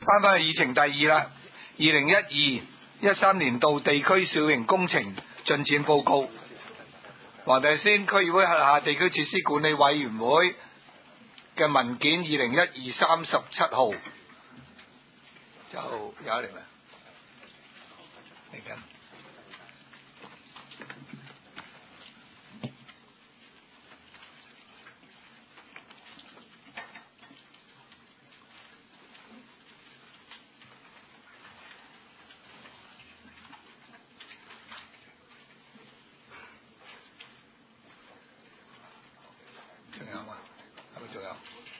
翻去議程第2啦，2012-13年度地區小型工程進展報告。黃大仙區議會轄下地區設施管理委員會嘅文件2012-37號，就有嚟啦，嚟緊。仲有嘛？係咪仲有？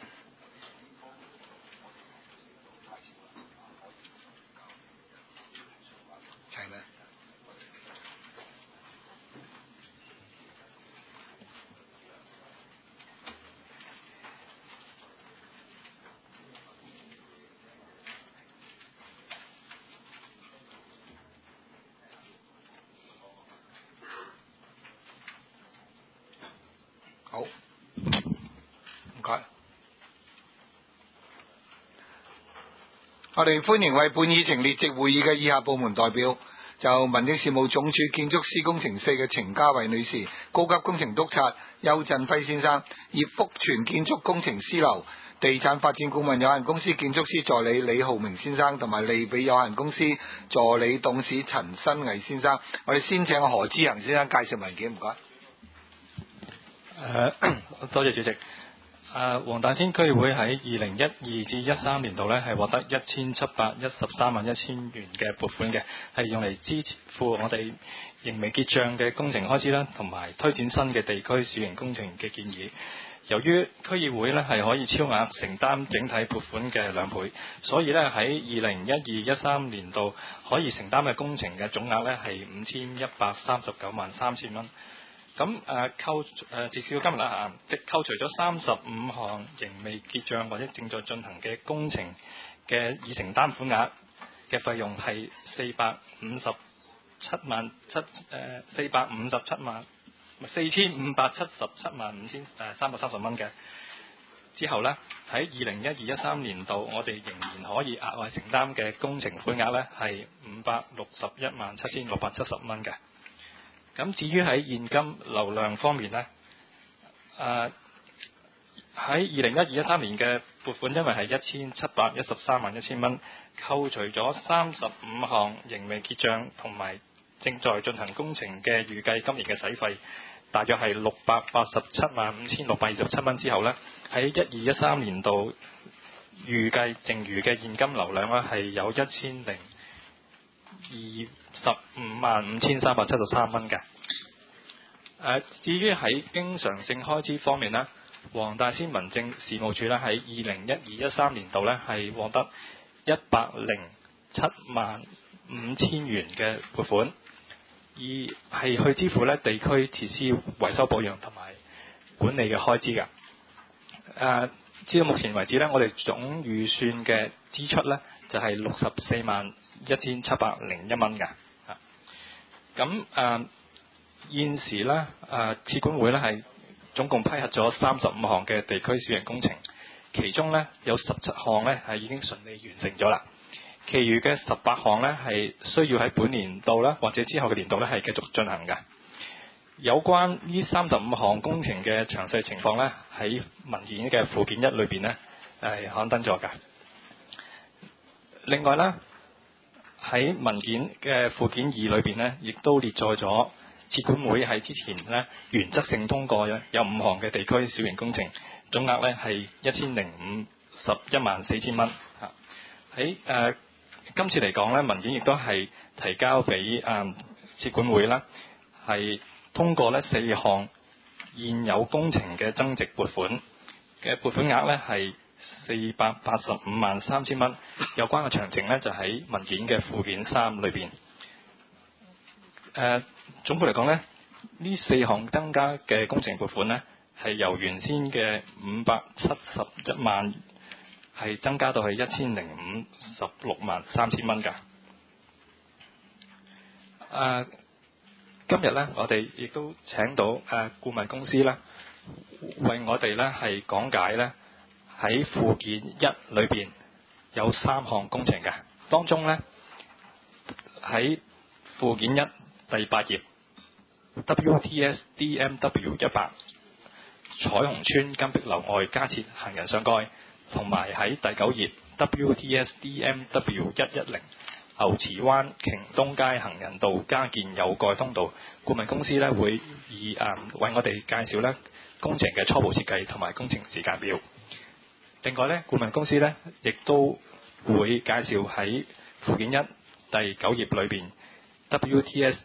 齊咩？好，唔該。我哋歡迎為本議程列席會議嘅以下部門代表，就民政事務總署建築施工程4嘅程家慧女士、高級工程督察邱振輝先生、葉福全建築工程師樓地產發展顧問有限公司建築師助理李浩明先生同埋利比有限公司助理董事陳新毅先生。我哋先請何之恒先生介紹文件，唔該。 多謝主席。黃大仙區議會喺2012-13年度咧係獲得1713萬1千元嘅撥款嘅，係用嚟支付我哋仍未結帳嘅工程開支啦，同埋推展新嘅地區小型工程嘅建議。由於區議會咧係可以超額承擔整體撥款嘅2倍，所以咧喺2012-13年度可以承擔嘅工程嘅總額咧係5139萬3千蚊。咁直至到今日啦嚇，扣除咗35項仍未結帳或者正在進行嘅工程嘅已承擔款額嘅費用係4577萬5,330蚊嘅。之後呢，喺2012-13年度，我哋仍然可以額外承擔嘅工程款額呢係561萬7,670蚊嘅。咁至於喺現金流量方面呢，喺2012-13年嘅撥款因為係1713萬1千蚊，扣除咗35項仍未結帳同埋正在進行工程嘅預計今年嘅使費，大約係687萬5,627蚊之後呢，喺12-13年度預計剩餘嘅現金流量呢係有1025萬5,373蚊嘅。至於喺經常性開支方面呢，黃大仙民政事務處呢喺2012-13年度呢係獲得107萬5千元嘅撥款，而係去支付呢地區設施維修保養同埋管理嘅開支㗎。至到目前為止呢，我哋總預算嘅支出呢就係64萬1,701蚊㗎。咁現時呢，設管會呢係總共批核咗35項嘅地區小型工程，其中呢有17項呢係已經順利完成咗啦，其餘嘅18項呢係需要喺本年度啦或者之後嘅年度呢係繼續進行嘅。有關呢35項工程嘅詳細情況呢，喺文件嘅附件1裏邊呢係刊登咗㗎。另外呢，喺文件嘅附件2裏邊呢，亦都列載咗設管會喺之前呢原則性通過有5項嘅地區小型工程，總額呢係1051萬4千蚊。喺今次嚟講呢，文件亦都係提交俾設管會啦，係通過呢4項現有工程嘅增值撥款嘅撥款額呢係485萬3千蚊。有關嘅詳情呢，就喺文件嘅附件3裏邊。總括嚟講呢，呢4項增加嘅工程撥款呢，係由原先嘅571萬係增加到係1056萬3千蚊㗎。今日呢，我哋亦都請到顧問公司啦，為我哋呢係講解呢喺附件1裏邊有3項工程嘅，當中呢，喺附件1第8頁 WTS DMW100 彩虹村金碧樓外加設行人上蓋，同埋喺第9頁 WTS DMW110 牛池灣瓊東街行人道加建有蓋通道。顧問公司呢會為我哋介紹呢工程嘅初步設計同埋工程時間表。另外呢，顧問公司呢亦都會介紹喺附件1第9頁裏邊 WTS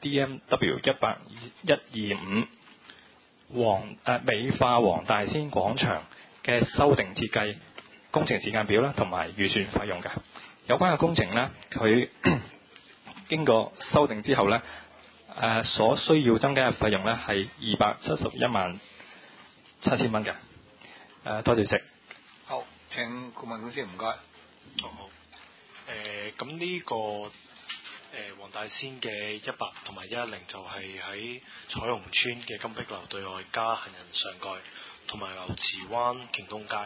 DMW125 美化黃大仙廣場嘅修訂設計、工程時間表啦，同埋預算費用嘅。有關嘅工程呢，佢經過修訂之後呢，所需要增加嘅費用呢係2717000蚊嘅。多謝食。 好，請顧問公司唔該。 好。咁呢個黃大仙嘅100同埋110就係喺彩虹村嘅金碧樓對外加行人上蓋，同埋牛池灣瓊東街。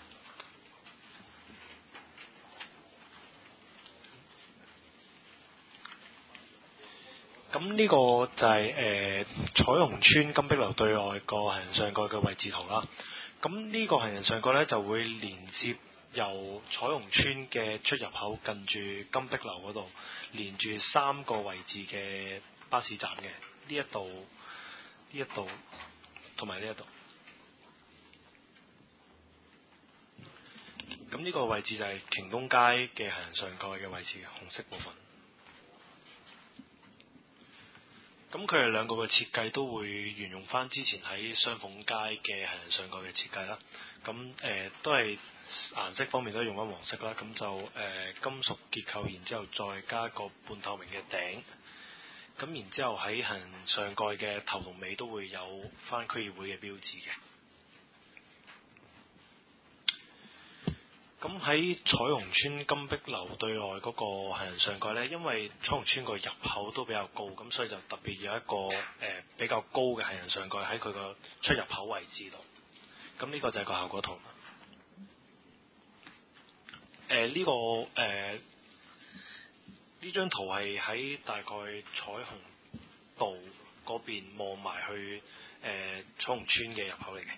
咁呢個就係彩虹村金碧樓對外個行人上蓋嘅位置圖啦。咁呢個行人上蓋呢，就會連接由彩虹村嘅出入口近住金碧樓嗰度，連住3個位置嘅巴士站嘅，呢一度、呢一度同埋呢一度。咁呢個位置就係瓊東街嘅行人上蓋嘅位置，紅色部分。咁佢哋兩個嘅設計都會沿用翻之前喺雙鳳街嘅行人上蓋嘅設計啦。咁都係顏色方面都用翻黃色啦。咁就金屬結構，然之後再加個半透明嘅頂。咁然之後喺行人上蓋嘅頭同尾都會有翻區議會嘅標誌嘅。咁喺彩虹村金碧樓對外嗰個行人上蓋呢，因為彩虹村個入口都比較高，咁所以就特別有一個比較高嘅行人上蓋喺佢個出入口位置度。咁呢個就係個效果圖。呢張圖係喺大概彩虹道嗰邊望埋去彩虹村嘅入口嚟嘅。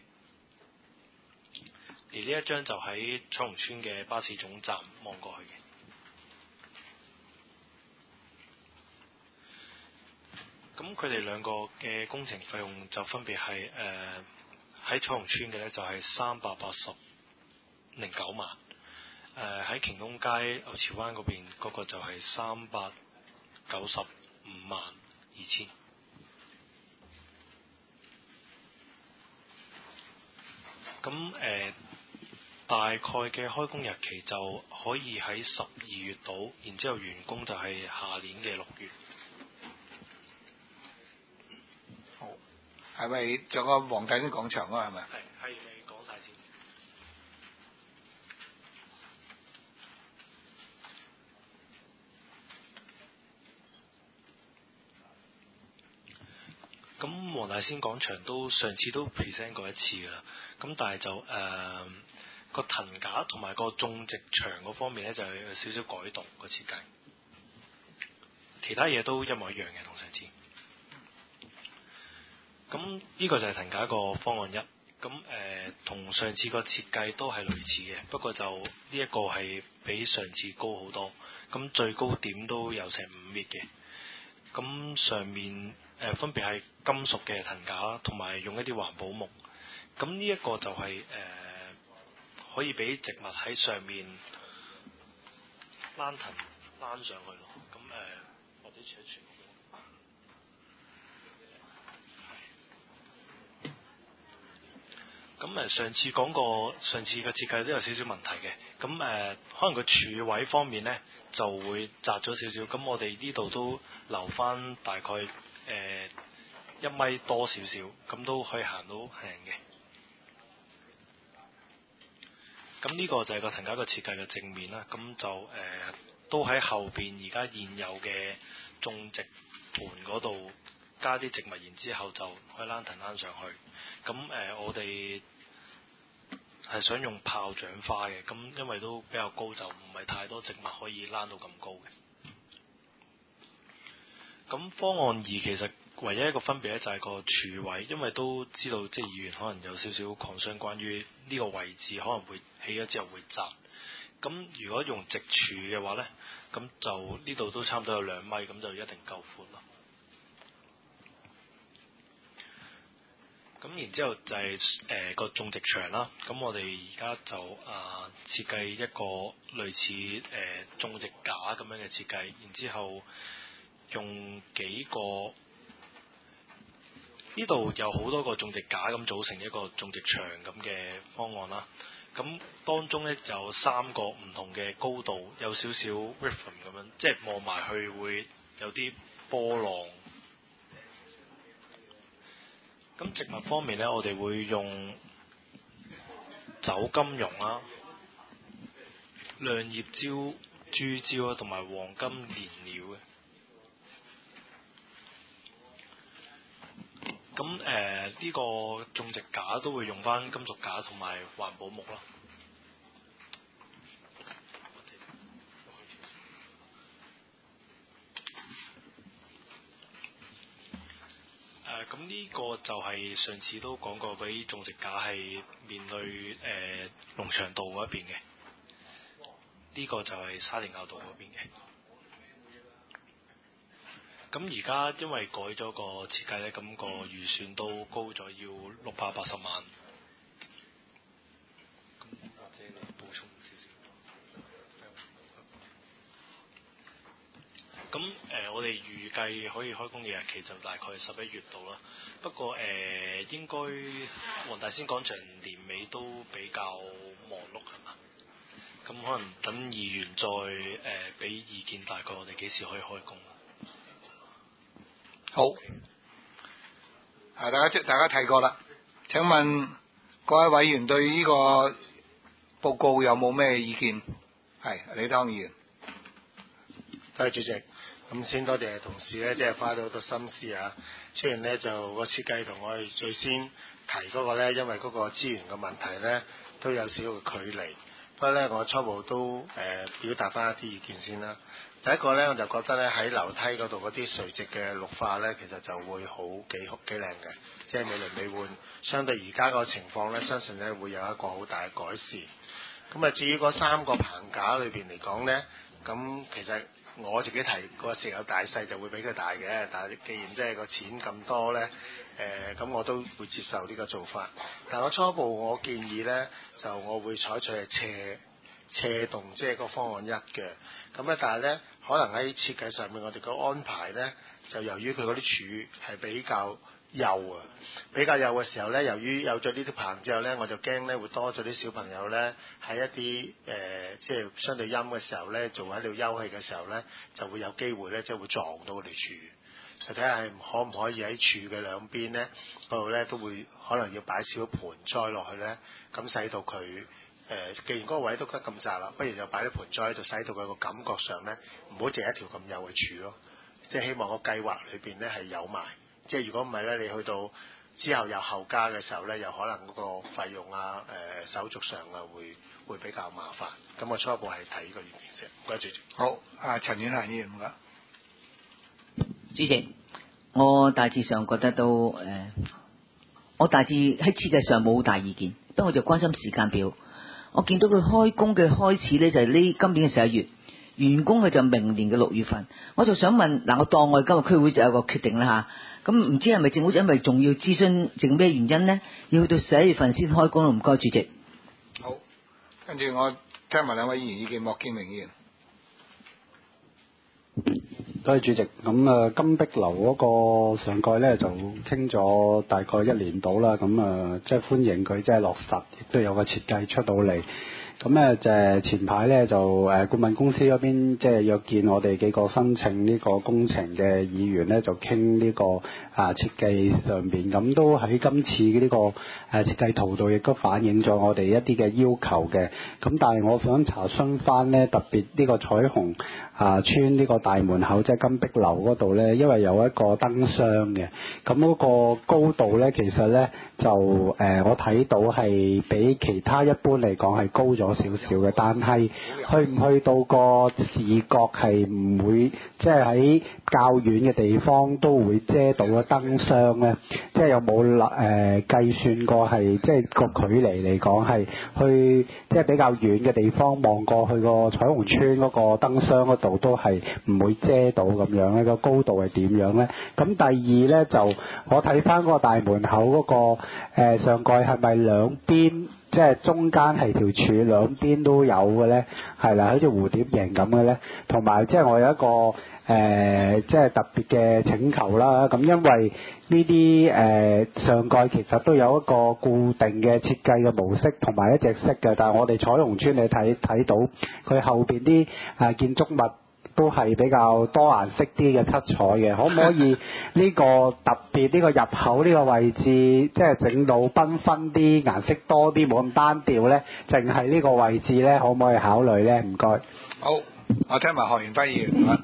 而呢一張就喺彩虹村嘅巴士總站望過去嘅。咁佢哋兩個嘅工程費用就分別係喺彩虹村嘅呢就係309萬，喺瓊東街牛池灣嗰邊嗰個就係3952000。咁大概嘅開工日期就可以喺12月度，然之後完工就係下年嘅6月。 好，係咪仲有個黃大仙廣場啊？係咪？ 係你講晒先。咁黃大仙廣場上次都 present 過一次㗎啦。咁但係就個藤架同埋個種植牆嗰方面呢，就有少少改動個設計，其他嘢都一模一樣嘅同上次。咁呢個就係藤架個方案1。咁同上次個設計都係類似嘅，不過就呢一個係比上次高好多。咁最高點都有成5米嘅。咁上面分別係金屬嘅藤架，同埋用一啲環保木。咁呢一個就係可以俾植物喺上面躝上去咯。咁或者傳一傳。咁上次講過，上次嘅設計都有少少問題嘅。咁可能個柱位方面呢就會窄咗少少。咁我哋呢度都留翻大概1米多少少，咁都可以行到行人嘅。咁呢個就係個藤架個設計嘅正面啦。咁就都喺後邊而家現有嘅種植盤嗰度加啲植物，然之後就可以躝上去。咁我哋係想用炮仗花嘅，咁因為都比較高，就唔係太多植物可以躝到咁高嘅。咁方案2其實唯一一個分別咧就係個柱位，因為都知道即係議員可能有少少 concern 關於呢個位置可能會起咗之後會窄。咁如果用直柱嘅話呢，咁就呢度都差唔多有2米，咁就一定夠闊咯。咁然之後就係個種植場啦。咁我哋而家就設計一個類似種植架咁樣嘅設計，然之後用幾個呢度有好多個種植架咁組成一個種植場咁嘅方案啦。咁當中呢就有3個唔同嘅高度，有少少 ribbon 咁樣，即係望埋去會有啲波浪。咁植物方面呢，我哋會用酒金榕啦、亮葉蕉、豬蕉同埋黃金蓮料嘅。咁呢個種植架都會用翻金屬架同埋環保木啦。咁呢個就係上次都講過，俾種植架係面對農場道嗰邊嘅，呢個就係沙田坳道嗰邊嘅。咁而家因為改咗個設計呢，咁個預算都高咗，要680萬。或者你補充少少。咁我哋預計可以開工嘅日期就大概11月度啦。不過應該黃大仙廣場年尾都比較忙碌係嘛？咁可能等議員再俾意見，大概我哋幾時可以開工？ 好，大家睇過啦。請問各位委員對呢個報告有冇咩意見？係李湯議員。 多謝主席。咁先多謝同事咧，即係花咗好多心思啊。雖然咧就個設計同我哋最先提嗰個咧，因為嗰個資源嘅問題咧，都有少少距離。不過咧，我初步都表達翻一啲意見先啦。第一個咧，我就覺得咧喺樓梯嗰度嗰啲垂直嘅綠化咧，其實就會幾靚嘅，即係美輪美奐。相對而家個情況咧，相信咧會有一個好大嘅改善。咁啊，至於嗰3個棚架裏邊嚟講咧，咁其實我自己提個石有大細就會比佢大嘅，但係既然即係個錢咁多咧，咁我都會接受呢個做法。但我初步我建議咧，就我會採取係斜動，即係個方案1嘅。咁咧，但係咧，可能喺設計上面，我哋個安排咧，就由於佢嗰啲柱係比較幼啊，比較幼嘅時候咧，由於有咗呢啲棚之後咧，我就驚咧會多咗啲小朋友咧喺一啲即係相對陰嘅時候咧，做喺度休憩嘅時候咧，就會有機會咧，即係會撞到嗰條柱。就睇下可唔可以喺柱嘅兩邊咧嗰度咧，都會可能要擺少盆栽落去咧，咁使到佢既然嗰個位都得咁窄啦，不如就擺啲盆栽喺度，使到佢個感覺上咧，唔好淨係一條咁幼嘅柱咯。即係希望個計劃裏邊咧係有埋。即係如果唔係咧，你去到之後又後加嘅時候咧，又可能嗰個費用啊、手續上啊會比較麻煩。咁我初步係睇呢個意見先。唔該主席。 好，陳婉嫻議員唔該。 主席，我大致上覺得都我大致喺設計上冇好大意見，不過我就關心時間表。我見到佢開工嘅開始咧就係今年嘅11月，完工嘅就明年嘅6月份。我就想問嗱，我當我哋今日區會就有個決定啦嚇，咁唔知係咪政府因為仲要諮詢剩咩原因呢？要去到11月份先開工咯？唔該，主席。 好，跟住我聽埋2位議員意見，莫建明議員。 多謝主席。咁金碧樓嗰個上蓋咧就傾咗大概1年到啦。咁即係歡迎佢即係落實，亦都有個設計出到嚟。 咁咧就前排咧就顧問公司嗰邊即係約見我哋幾個申請呢個工程嘅議員咧，就傾呢個設計上邊，咁都喺今次呢個設計圖度亦都反映咗我哋一啲嘅要求嘅。咁但係我想查詢翻咧，特別呢個彩虹村呢個大門口即係金碧樓嗰度咧，因為有一個燈箱嘅，咁嗰個高度咧其實咧就我睇到係比其他一般嚟講係高咗少少嘅，但係去唔去到個視覺係唔會即係喺較遠嘅地方都會遮到個燈箱咧，即係有冇計算過係即係個距離嚟講係去即係比較遠嘅地方望過去個彩虹村嗰個燈箱嗰度都係唔會遮到咁樣咧，個高度係點樣咧？咁第二咧就我睇翻嗰個大門口嗰個上蓋係咪兩邊？即係中間係條柱兩邊都有嘅咧，係啦，好似蝴蝶形咁嘅咧。同埋即係我有一個即係特別嘅請求啦。咁因為呢啲上蓋其實都有一個固定嘅設計嘅模式同埋一隻色嘅，但係我哋彩虹村你睇到佢後邊啲建築物都係比較多顏色啲嘅七彩嘅，可唔可以呢個特別呢個入口呢個位置，即係整到繽紛啲，顏色多啲，冇咁單調呢？淨係呢個位置呢，可唔可以考慮呢？唔該。 好，我聽埋何元輝議員。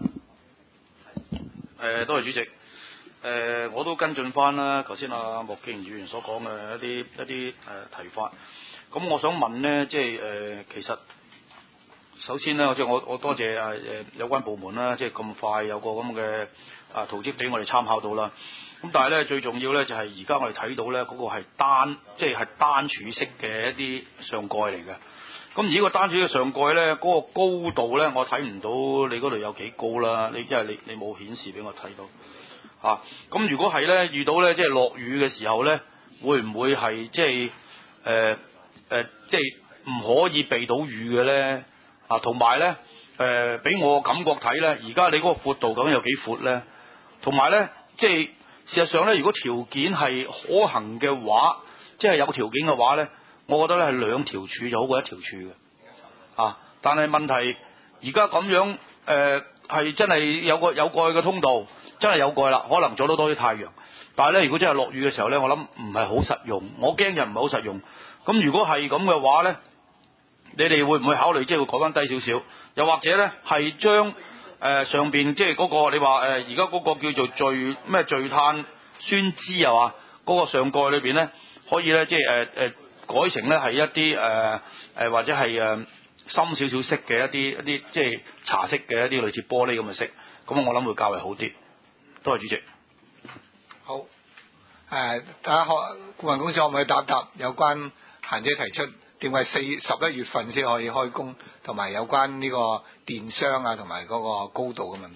多謝主席。我都跟進翻啦，頭先阿莫敬議員所講嘅一啲提法。咁我想問呢，即係其實。首先咧，即係我多謝有關部門啦，即係咁快有個咁嘅圖則俾我哋參考到啦。咁但係咧最重要咧就係而家我哋睇到咧嗰個係即係單柱式嘅一啲上蓋嚟嘅。咁而呢個單柱嘅上蓋咧，嗰個高度咧我睇唔到你嗰度有幾高啦。因為你冇顯示俾我睇到嚇。咁如果係咧遇到咧即係落雨嘅時候咧，會唔會係即係即係唔可以避到雨嘅咧？同埋咧，俾我感覺睇咧，而家你嗰個闊度究竟有幾闊咧？同埋咧，即係事實上咧，如果條件係可行嘅話，即係有條件嘅話咧，我覺得咧係兩條柱就好過一條柱嘅。但係問題而家咁樣係真係有過去嘅通道，真係有過去啦，可能阻到多啲太陽。但係咧，如果真係落雨嘅時候咧，我諗唔係好實用，我驚就唔係好實用。咁如果係咁嘅話咧，你哋會唔會考慮即係會改翻低少少？又或者咧係將上邊即係嗰個你話而家嗰個叫做聚碳酸酯係嘛？嗰個上蓋裏邊咧可以咧即係改成咧係一啲或者係深少少色嘅一啲即係茶色嘅一啲類似玻璃咁嘅色，咁我諗會較為好啲。多謝主席。 好，睇下顧問公司可唔可以答有關嫻姐提出？點解11月份先可以開工，同埋有關呢個電商同埋嗰個高度嘅問題？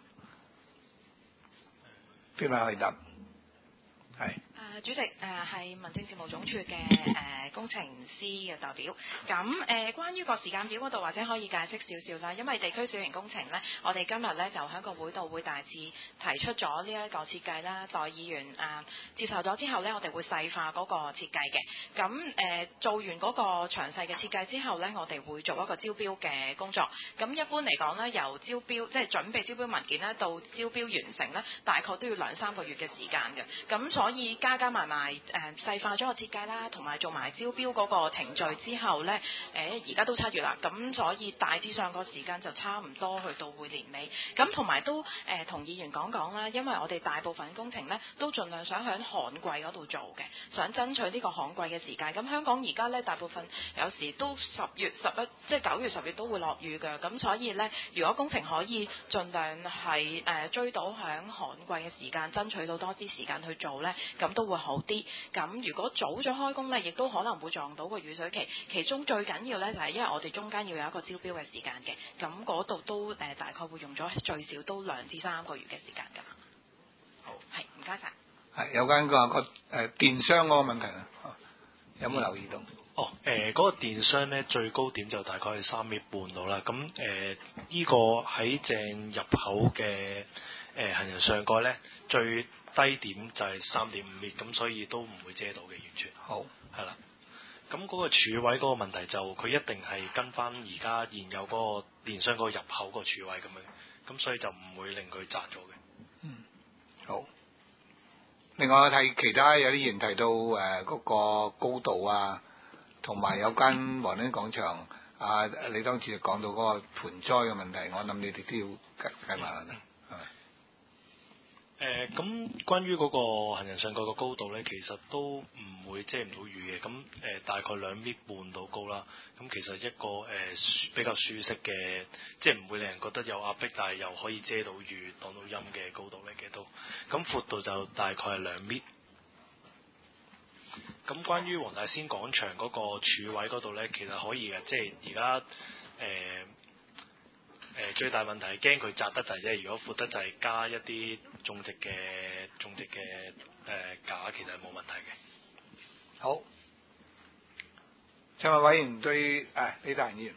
邊位可以答？係。 主席係民政事務總署嘅工程師嘅代表。咁關於個時間表嗰度，或者可以解釋少少啦。因為地區小型工程呢，我哋今日呢就喺個會度會大致提出咗呢一個設計啦。代議員接受咗之後呢，我哋會細化嗰個設計嘅。咁做完嗰個詳細嘅設計之後呢，我哋會做一個招標嘅工作。咁一般嚟講呢，由招標即係準備招標文件呢，到招標完成呢，大概都要2-3個月嘅時間嘅。咁所以加埋細化咗個設計啦，同埋做埋招標嗰個程序之後呢，而家都7月啦，咁所以大致上個時間就差唔多去到會年尾。咁同埋都同議員講啦，因為我哋大部分工程呢都盡量想喺旱季嗰度做嘅，想爭取呢個旱季嘅時間。咁香港而家呢，大部分有時都10月11即係9月10月都會落雨嘅，咁所以呢，如果工程可以盡量係追到喺旱季嘅時間，爭取到多啲時間去做呢，咁都會好啲。咁如果早咗開工呢，亦都可能會撞到個雨水期。其中最緊要呢，就係因為我哋中間要有一個招標嘅時間嘅，咁嗰度都大概會用咗最少都2-3個月嘅時間㗎。好，係唔該晒。 係有關個電商嗰個問題啊，有冇留意到？ 嗰個電商咧最高點就大概係3米半到啦。咁呢個喺正入口嘅行人上蓋咧最低點就係3.5米，咁所以都唔會遮到嘅完全。 好， 係啦。 咁嗰個柱位嗰個問題就佢一定係跟翻而家現有嗰個電商嗰個入口個柱位咁樣，咁所以就唔會令佢窄咗嘅。 好。另外我睇其他有啲議員提到嗰個高度啊，同埋有間黃丁廣場你當時講到嗰個盆栽嘅問題，我諗你哋都要計埋啦，係咪？ 咁關於嗰個行人上蓋個高度呢，其實都唔會遮唔到雨嘅。咁大概2.5米到高啦。咁其實一個比較舒適嘅，即係唔會令人覺得有壓迫，但係又可以遮到雨、擋到陰嘅高度嚟嘅都。咁闊度就大概係2米。咁關於黃大仙廣場嗰個柱位嗰度呢，其實可以嘅，即係而家最大問題係驚佢窄得滯啫。如果闊得滯，加一啲種植嘅架，其實係冇問題嘅。 好，陳委員對李大議員。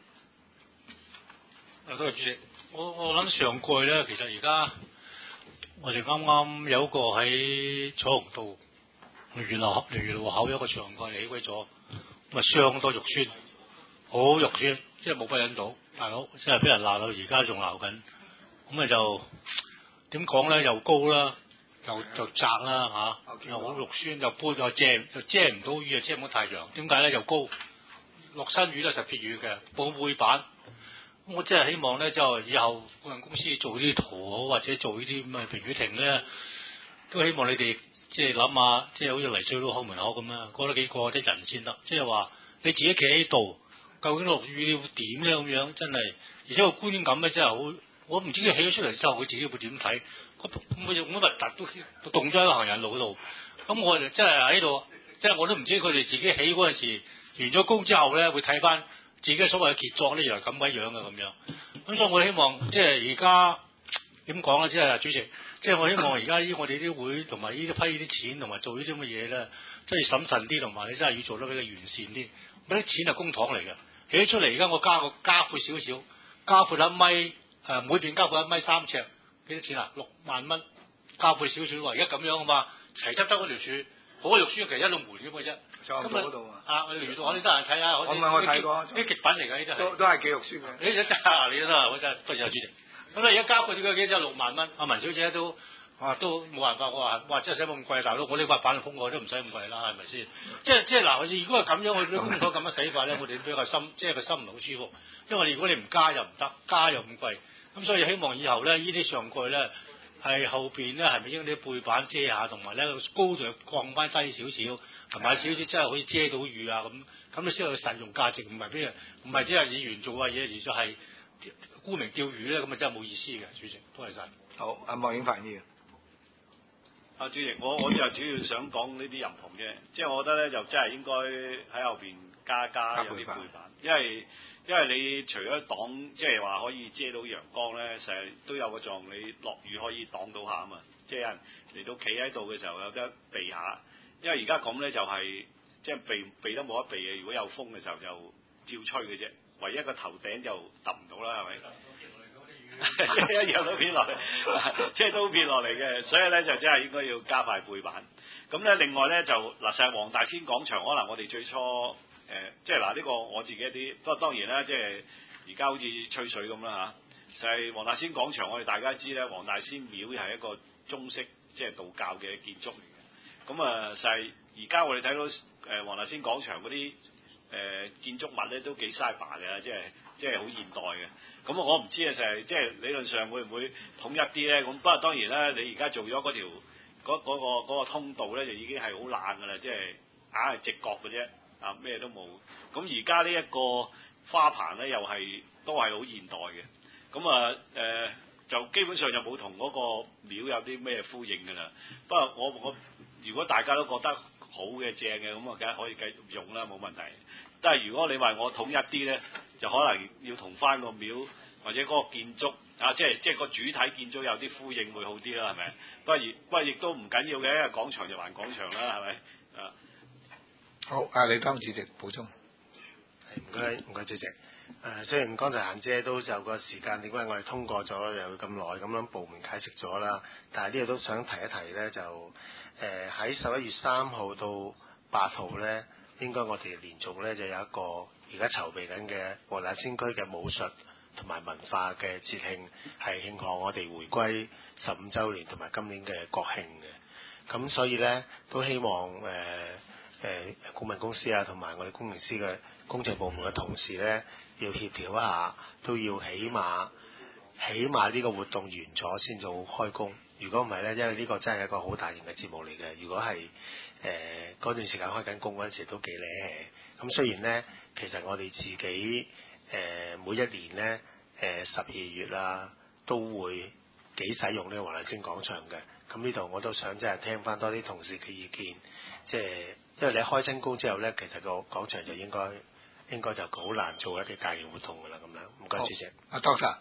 多謝主席。我諗上蓋咧，其實而家我哋啱啱有一個喺彩虹道聯絡路口有一個上蓋起鬼咗，咁啊相當肉酸，好肉酸，即係冇不忍到。大佬真係俾人鬧到而家仲鬧緊，咁啊就點講咧？又高啦，又窄啦嚇，又好肉酸，又杯又遮唔到雨，又遮唔到太陽。點解咧？又高，落新雨咧實撇雨嘅，冇背板。我真係希望咧，就以後顧問公司做啲圖或者做呢啲咁嘅避雨亭咧，都希望你哋即係諗下，即係好似泥水佬口門口咁啦，過得幾個啲人先得。即係話你自己企喺度。究竟落雨你會點咧？咁樣真係，而且個觀感咧真係好，我唔知佢起咗出嚟之後佢自己會點睇。咁核突都凍咗喺個行人路度。咁我哋真係喺度，即係我都唔知佢哋自己起嗰陣時完咗工之後咧，會睇翻自己所謂嘅傑作呢，原來咁鬼樣嘅咁樣。咁所以我希望即係而家點講咧？即係主席，即係我希望而家我哋啲會同埋呢啲批啲錢同埋做呢啲咁嘅嘢咧，即係審慎啲，同埋你真係要做得比較完善啲。嗰啲錢係公帑嚟嘅。起咗出嚟，而家我加闊少少，加闊1米，每邊加闊1米3尺，幾多錢啊？6萬蚊，加闊少少喎。而家咁樣啊嘛，齊執得嗰條柱，好肉酸，其實一路門咁嘅啫。 就嗰度我哋我哋得閒睇下，我睇過， 啲極品嚟嘅呢啲都係幾肉酸嘅。 你都得，我真係多謝主席。咁你而家加闊咗幾多？6萬蚊。阿文小姐都冇辦法，我話真係使咁貴，大佬我呢塊板封我都唔使咁貴啦，係咪先？即係嗱，如果係咁樣，佢啲公帑咁樣使法咧，我哋比較心，即係個心唔係好舒服。因為如果你唔加又唔得，加又咁貴，咁所以希望以後咧，呢啲上蓋咧係後邊咧係咪應啲背板遮下，同埋咧高度降翻低少少，同埋少少真係可以遮到雨啊咁你先有實用價值，唔係即係議員做嘅嘢，而就係沽名釣魚咧，咁啊真係冇意思嘅。主席，多謝晒。 好，阿莫英發議員。 主席，我就主要想講呢啲淫童啫，即係我覺得咧就真係應該喺後邊加有啲背板，因為你除咗擋，即係話可以遮到陽光咧，成日都有個作用，你落雨可以擋到下啊嘛，即係有人嚟到企喺度嘅時候有得避下，因為而家咁咧就係即係避都冇得避嘅，如果有風嘅時候就照吹嘅啫，唯一個頭頂就揼唔到啦，係咪？一樣都偏落嚟，即係都偏落嚟嘅，所以咧就真係應該要加快背板。咁咧另外咧就嗱，實係黃大仙廣場，可能我哋最初即係嗱呢個我自己一啲，不過當然啦，即係而家好似吹水咁啦嚇。就係黃大仙廣場，我哋大家知咧，黃大仙廟係一個中式即係道教嘅建築嚟嘅。咁就係而家我哋睇到黃大仙廣場嗰啲建築物咧都幾嘥把嘅，即係好現代嘅。咁我唔知啊，就係即係理論上會唔會統一啲咧？咁不過當然啦，你而家做咗嗰條嗰個通道咧，就已經係好爛㗎啦，即係硬係直角嘅啫，咩都冇。咁而家呢一個花棚咧，又係都係好現代嘅。咁就基本上就冇同嗰個廟有啲咩呼應㗎啦。不過我如果大家都覺得好嘅正嘅，咁梗係可以繼續用啦，冇問題。但係如果你話我統一啲咧，就可能要同翻個廟或者嗰個建築即係個主體建築有啲呼應會好啲啦，係咪？不過亦都唔緊要嘅，因為廣場就還廣場啦，係咪？ 好，李當主席補充。 唔該主席。雖然剛才嫻姐都就個時間點解我哋通過咗又咁耐咁樣部門解釋咗啦，但係呢度都想提一提咧，就喺11月3號到8號咧， 應該我哋連續咧就有一個而家籌備緊嘅黃大仙區嘅武術同埋文化嘅節慶，係慶賀我哋回歸15週年同埋今年嘅國慶嘅。咁所以咧都希望顧問公司啊同埋我哋工程師嘅工程部門嘅同事咧要協調一下，都要起碼呢個活動完咗先做開工。如果唔係咧，因為呢個真係一個好大型嘅節目嚟嘅。如果係嗰段時間開緊工嗰陣時都幾咧氣。咁雖然咧，其實我哋自己每一年咧12月啦都會幾使用呢個黃大仙廣場嘅。咁呢度我都想即係聽翻多啲同事嘅意見，即係因為你開新工之後咧，其實個廣場就應該就好難做一啲大型活動㗎啦。咁樣唔該主席。 阿 Doctor。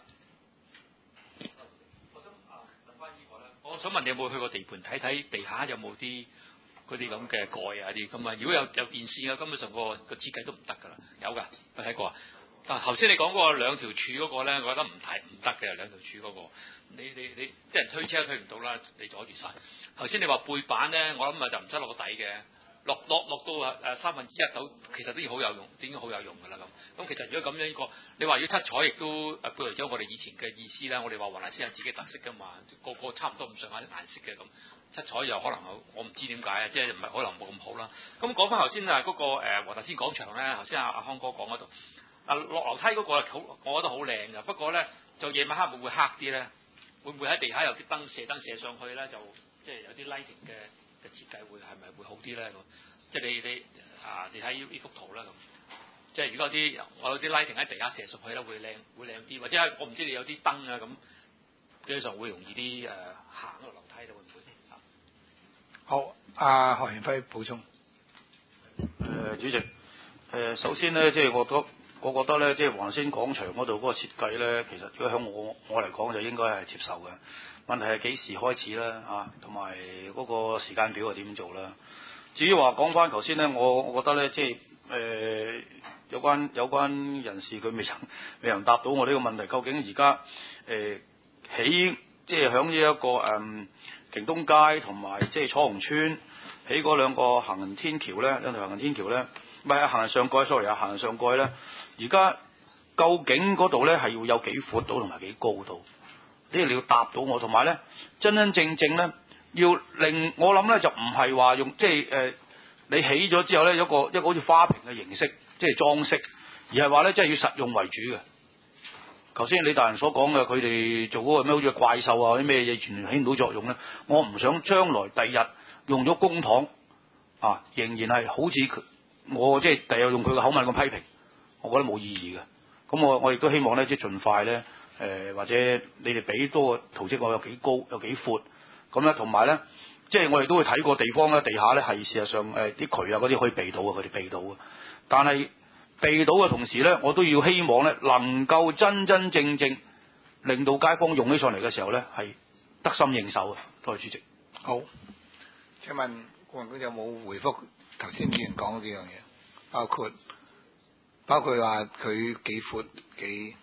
我想問你有冇去過地盤睇睇地下有冇啲嗰啲咁嘅蓋啊啲咁啊？如果有電線嘅，根本上個設計都唔得㗎啦。有㗎，有睇過啊？但頭先你講嗰個兩條柱嗰個咧，我覺得唔得嘅兩條柱嗰個，你啲人推車都推唔到啦，你阻住晒。頭先你話背板咧，我諗啊就唔使落個底嘅，落到1/3度，其實都已經好有用，已經好有用㗎啦咁。咁其實如果咁樣呢個，你話要七彩亦都背離咗我哋以前嘅意思啦。我哋話黃大仙有自己特色㗎嘛，個差唔多咁上下顏色嘅咁。七彩又可能我唔知點解啊，即係唔係可能冇咁好啦。咁講翻頭先啊嗰個黃大仙廣場咧，頭先阿康哥講嗰度。落樓梯嗰個好，我覺得好靚㗎。不過咧，就夜晚黑會唔會黑啲咧？會唔會喺地下有啲燈射上去咧？就即係有啲 lighting 嘅設計係咪會好啲咧？咁即係你睇呢幅圖啦咁。即係如果我有啲 lighting 喺地下射上去咧，會靚啲。或者係我唔知你有啲燈啊咁，基本上會容易啲行嗰個樓梯咧，會唔會？ 好，阿何賢輝補充。 主席，首先咧，即係我覺得咧，即係黃大仙廣場嗰度嗰個設計咧，其實如果響我嚟講就應該係接受嘅。問題係幾時開始啦？同埋嗰個時間表係點做啦？至於話講翻頭先咧，我覺得咧，即係有關人士佢未能答到我呢個問題，究竟而家起即係響呢一個景東街同埋即係楚紅村起嗰兩個行人天橋咧，兩條行人天橋咧，唔係行人上蓋 ，sorry 啊，行人上蓋咧，而家究竟嗰度咧係要有幾闊到同埋幾高度？呢個你要答到我，同埋咧真真正正咧要令我諗咧就唔係話用即係你起咗之後咧一個好似花瓶嘅形式即係裝飾，而係話咧即係要實用為主嘅。頭先李大人所講嘅，佢哋做嗰個咩好似怪獸啊啲咩嘢，完全起唔到作用咧。我唔想將來第日用咗公帑仍然係好似我即係第日用佢嘅口吻咁批評，我覺得冇意義嘅。咁我亦都希望咧，即係盡快咧或者你哋俾多個圖則我有幾高有幾闊，咁咧同埋咧，即係我哋都會睇過地方咧，地下咧係事實上啲渠啊嗰啲可以避到嘅，佢哋避到嘅。但係避到嘅同時咧，我都要希望咧能夠真真正正令到街坊用起上嚟嘅時候咧係得心應手嘅。多謝主席。 好，請問顧問官有冇回覆頭先議員講嗰幾樣嘢？包括話佢幾闊幾？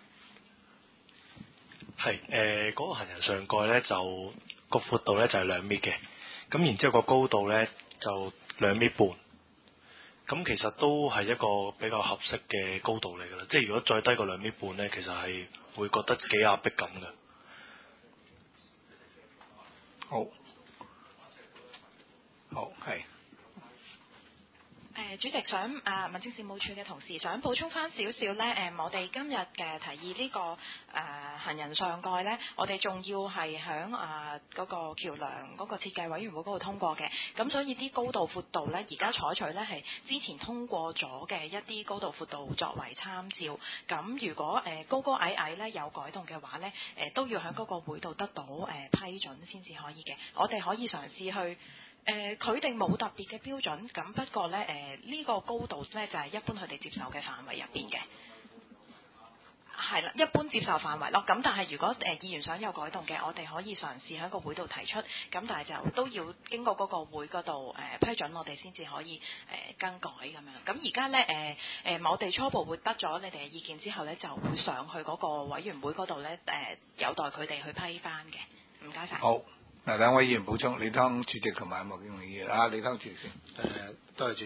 係嗰個行人上蓋咧就個闊度咧就係2米嘅，咁然之後個高度咧就2.5米。咁其實都係一個比較合適嘅高度嚟㗎啦，即係如果再低過2.5米咧，其實係會覺得幾壓迫感嘅。 好，係。 主席想民政事務處嘅同事想補充翻少少咧，我哋今日嘅提議呢個行人上蓋咧，我哋仲要係響嗰個橋梁嗰個設計委員會嗰度通過嘅，咁所以啲高度闊度咧，而家採取咧係之前通過咗嘅一啲高度闊度作為參照，咁如果高矮矮咧有改動嘅話咧，都要喺嗰個會度得到批准先至可以嘅，我哋可以嘗試去。佢哋冇特別嘅標準，咁不過咧呢個高度咧就係一般佢哋接受嘅範圍入邊嘅，係啦，一般接受範圍咯。咁但係如果議員想有改動嘅，我哋可以嘗試喺個會度提出，咁但係就都要經過嗰個會嗰度批准，我哋先至可以更改咁樣。咁而家咧我哋初步會得咗你哋嘅意見之後咧，就會上去嗰個委員會嗰度咧有待佢哋去批翻嘅。唔該晒。 好。嗱，兩位議員補充，李湯主席同埋莫建榮議員。李湯主席先。 多謝主席。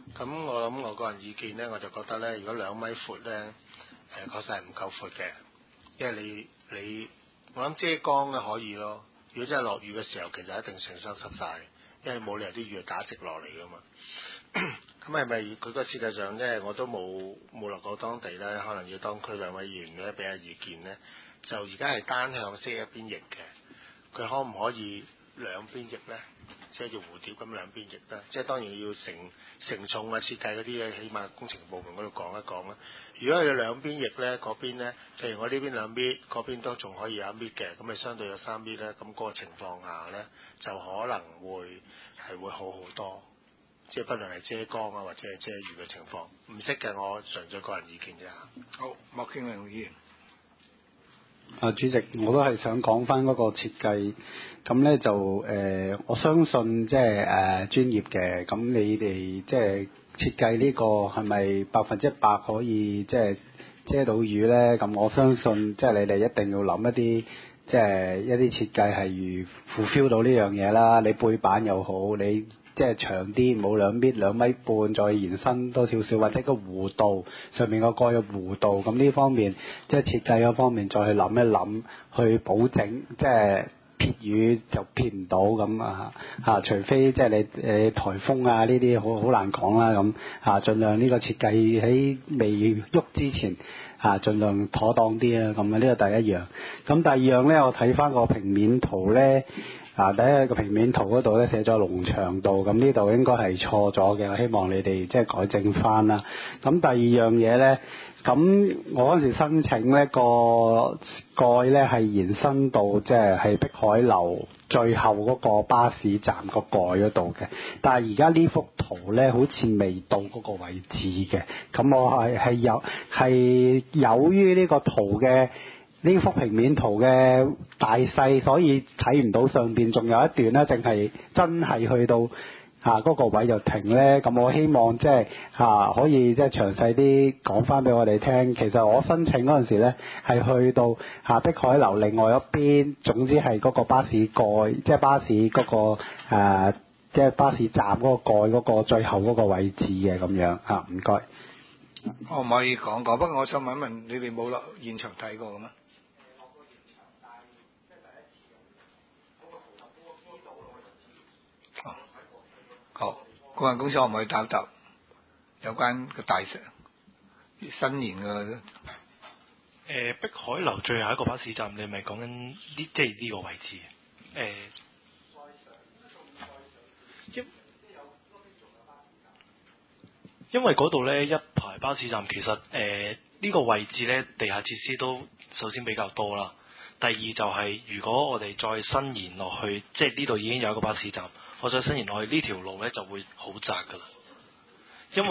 咁我諗我個人意見呢，我就覺得呢，如果2米闊呢，確實係唔夠闊嘅，因為你我諗遮光咧可以咯。如果真係落雨嘅時候，其實一定成身濕晒，因為冇理由啲雨係打直落嚟噶嘛。咁係咪佢個設計上呢，我都冇落過當地呢，可能要當區2位議員呢俾下意見呢。就而家係單向式一邊翼嘅，佢可唔可以兩邊翼呢？即係條蝴蝶咁兩邊翼咧，即係當然要承重啊設計嗰啲嘢，起碼工程部門嗰度講一講啦。如果佢兩邊翼咧，嗰邊咧，譬如我呢邊2米，嗰邊都仲可以有1米嘅，咁你相對有3米咧，咁嗰個情況下咧，就可能會好好多。即係不論係遮光啊，或者係遮雨嘅情況，唔識嘅我純粹個人意見啫。 好，莫經理議員。 主席，我都係想講翻嗰個設計，咁咧就我相信即係專業嘅，咁你哋即係設計呢個係咪100%可以即係遮到雨咧？咁我相信即係你哋一定要諗一啲即係一啲設計係如 fulfill 到呢樣嘢啦。你背板又好，你即係長啲，冇2米2米半，再延伸多少少，或者個弧度上面個蓋嘅弧度，咁呢方面即係設計嗰方面再去諗一諗，去保證即係撇雨就撇唔到咁除非即係你颱風啊呢啲好難講啦咁盡量呢個設計喺未喐之前盡量妥當啲啊咁呢個第一樣。咁第二樣咧，我睇翻個平面圖咧。第一個平面圖嗰度咧寫咗龍翔道，咁呢度應該係錯咗嘅，我希望你哋即係改正翻啦。咁第二樣嘢咧，咁我嗰陣時申請呢個蓋咧係延伸到即係碧海樓最後嗰個巴士站個蓋嗰度嘅，但係而家呢幅圖咧好似未到嗰個位置嘅，咁我係由於呢個圖嘅。呢幅平面圖嘅大細，所以睇唔到上邊仲有一段咧，淨係真係去到嗰個位就停咧。咁我希望即係可以即係詳細啲講翻俾我哋聽。其實我申請嗰陣時咧係去到碧海樓另外一邊，總之係嗰個巴士蓋，即係巴士嗰個即係巴士站嗰個蓋嗰個最後嗰個位置嘅咁樣唔該。 可唔可以講講？不過我想問一問，你哋冇落現場睇過嘅咩？好，顧問公司可唔可以答有關個大石新年嘅？ 碧海樓最後一個巴士站，你係咪講緊即係呢個位置？因為嗰度呢一排巴士站，其實呢個位置呢地下設施都首先比較多啦。第二就係如果我哋再伸延落去，即係呢度已經有一個巴士站，我再伸延落去呢條路呢就會好窄噶啦。因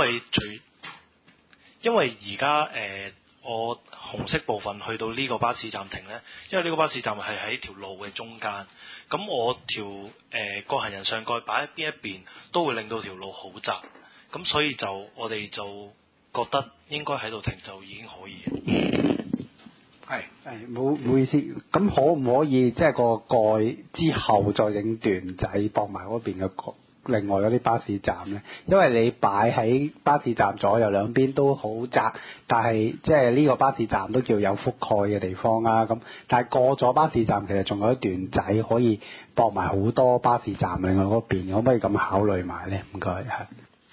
為而家我紅色部分去到呢個巴士站停呢，因為呢個巴士站係喺條路嘅中間，咁我條個行人上蓋擺喺邊一邊，都會令到條路好窄，咁所以我哋就覺得應該喺度停就已經可以。 冇意思。咁可唔可以即係個蓋之後再影段仔駁埋嗰邊嘅另外嗰啲巴士站呢？因為你擺喺巴士站左右兩邊都好窄，但係即係呢個巴士站都叫有覆蓋嘅地方啦。咁但係過咗巴士站，其實仲有一段仔可以駁埋好多巴士站另外嗰邊，可唔可以咁考慮埋呢？唔該。係。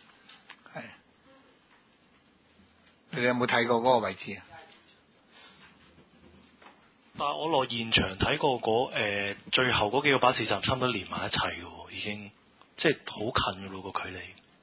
你哋有冇睇過嗰個位置啊？ 但係我落現場睇過最後嗰幾個巴士站，差唔多連埋一齊嘅喎，已經即係好近嘅咯個距離。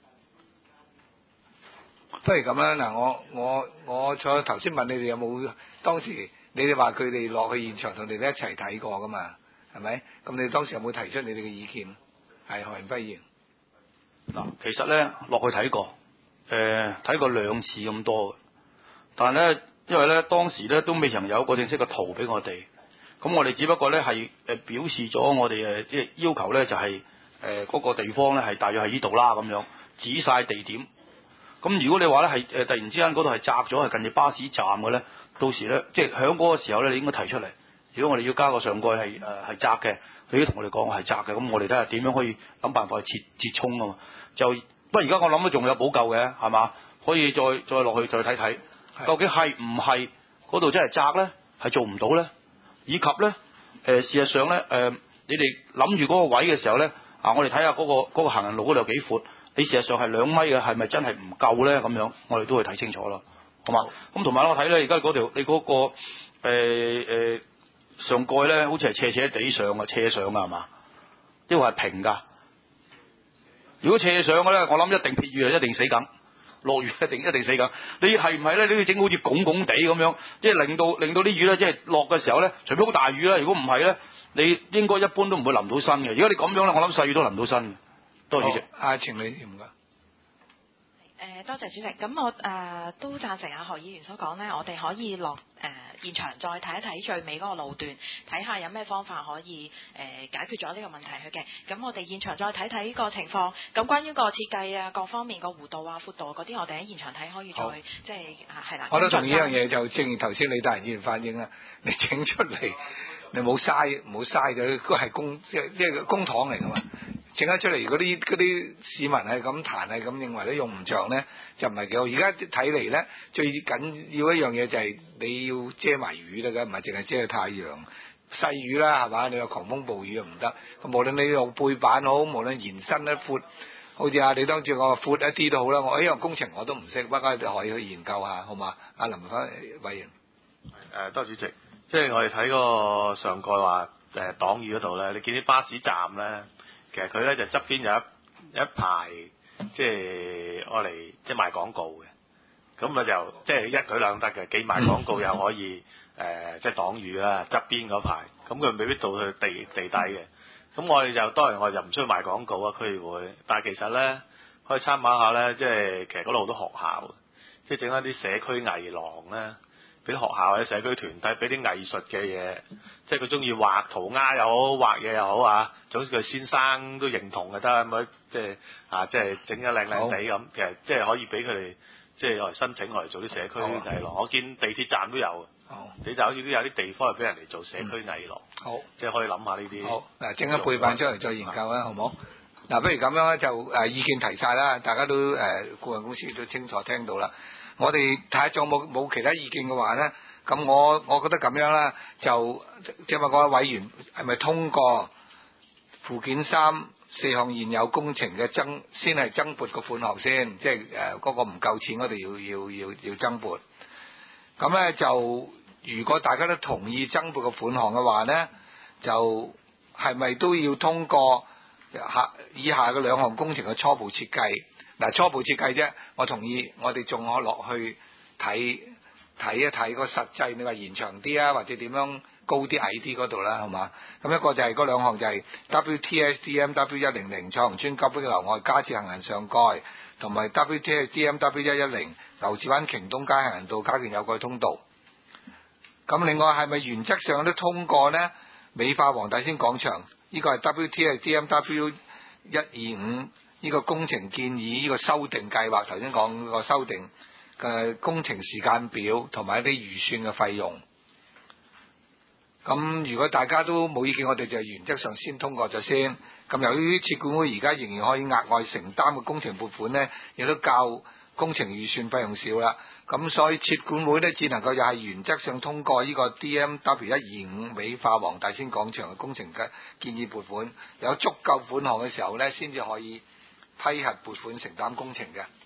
不如咁啦，嗱，我再頭先問你哋有冇當時你哋話佢哋落去現場同你哋一齊睇過噶嘛？係咪？咁你當時有冇提出你哋嘅意見？係何賢輝議員。 嗱，其實咧落去睇過，睇過2次咁多，但係咧。因為咧當時咧都未曾有一個正式嘅圖俾我哋，咁我哋只不過咧係表示咗我哋即係要求咧就係嗰個地方咧係大約係呢度啦咁樣，指晒地點。咁如果你話咧係突然之間嗰度係窄咗，係近住巴士站嘅咧，到時咧即係響嗰個時候咧，你應該提出嚟。如果我哋要加個上蓋係窄嘅，佢都同我哋講係窄嘅，咁我哋睇下點樣可以諗辦法去折衷啊嘛。就過而家我諗都仲有補救嘅，係嘛？可以再落去再睇睇，究竟係唔係嗰度真係窄咧，係做唔到咧？以及咧事實上咧你哋諗住嗰個位嘅時候咧，我哋睇下嗰個行人路嗰度有幾闊，你事實上係2米嘅，係咪真係唔夠咧？咁樣我哋都會睇清楚咯，好嘛？咁同埋我睇咧，而家嗰條你嗰個上蓋咧，好似係斜地上嘅，斜上嘅係嘛？呢個係平㗎。如果斜上嘅咧，我諗一定撇雨啊，一定死梗。落雨一定死梗。你係唔係咧？你要整好似拱拱地咁樣，即係令到啲雨咧，即係落嘅時候咧，除非好大雨啦。如果唔係咧，你應該一般都唔會淋到身嘅。如果你咁樣咧，我諗細雨都淋到身嘅。多謝主席。阿程你點㗎？ 多謝主席。咁我都贊成何議員所講呢，我哋可以落現場再睇一睇最尾嗰個路段，睇下有咩方法可以解決咗呢個問題去嘅。咁我哋現場再睇睇個情況。咁關於個設計啊，各方面個弧度啊、闊度嗰啲，我哋喺現場睇可以再即係係啦。 我都同意呢樣嘢，就正如頭先李大人議員反映啦，你整出嚟你冇嘥咗，都係公帑嚟㗎嘛。整得出嚟，如果啲市民係咁彈係咁認為都用唔着咧，就唔係幾好。而家睇嚟咧，最緊要一樣嘢就係你要遮埋雨啦，唔係淨係遮太陽。細雨啦，係嘛？你話狂風暴雨又唔得。咁無論你用背板好，無論延伸得闊，好似你當住我闊一啲都好啦。我呢樣工程我都唔識，不過可以去研究下，好嘛？阿林委員。 多謝主席。即係我哋睇嗰個上蓋話擋雨嗰度咧，你見啲巴士站咧。其實佢咧就側邊有一排，即係我嚟即係賣廣告嘅，咁啊就即係一舉兩得嘅，既賣廣告又可以即係擋雨啦。側邊嗰排，咁佢未必到去地底嘅。咁我哋就當然我就唔需要賣廣告啊，區議會。但係其實咧可以參考下咧，即係其實嗰度好多學校，即係整一啲社區藝廊咧。俾啲學校或者社區團體俾啲藝術嘅嘢，即係佢中意畫塗鴉又好，畫嘢又好啊，總之佢先生都認同就得，咁即係整得靚靚地咁。其實即係可以俾佢哋即係嚟申請嚟做啲社區藝廊。我見地鐵站都有，地鐵站好似都有啲地方係俾人嚟做社區藝廊。好，即係可以諗下呢啲。好，嗱，整一背板出嚟再研究啦，好唔好？嗱，不如咁樣咧，就意見提晒啦，大家都顧問公司都清楚聽到啦。我哋睇下仲有冇其他意見嘅話咧，咁我覺得咁樣啦，就即係話嗰位委員係咪通過附件3 4項現有工程嘅先係增撥個款項先，即係嗰個唔夠錢嗰度要增撥。咁咧就如果大家都同意增撥個款項嘅話咧，就係咪都要通過以下嘅2項工程嘅初步設計？嗱，初步設計啫，我同意，我哋仲可落去睇一睇個實際，你話延長啲啊，或者點樣高啲矮啲嗰度啦，係嘛？咁一個就係嗰2項就係 WTSDMW100 彩虹村急迫樓外加設行人上蓋，同埋 WTSDMW110 牛池灣瓊東街行人道加建有蓋通道。咁另外係咪原則上都通過呢？美化黃大仙廣場呢個係 WTSDMW125。呢個工程建議呢個修訂計劃，頭先講個修訂嘅工程時間表同埋一啲預算嘅費用。咁如果大家都冇意見，我哋就原則上先通過咗先。咁由於設管會而家仍然可以額外承擔嘅工程撥款呢，亦都較工程預算費用少啦。咁所以設管會呢，只能夠又係原則上通過呢個 DMW125 美化黃大仙廣場嘅工程嘅建議撥款，有足夠款項嘅時候呢，先至可以批核撥款承擔工程嘅。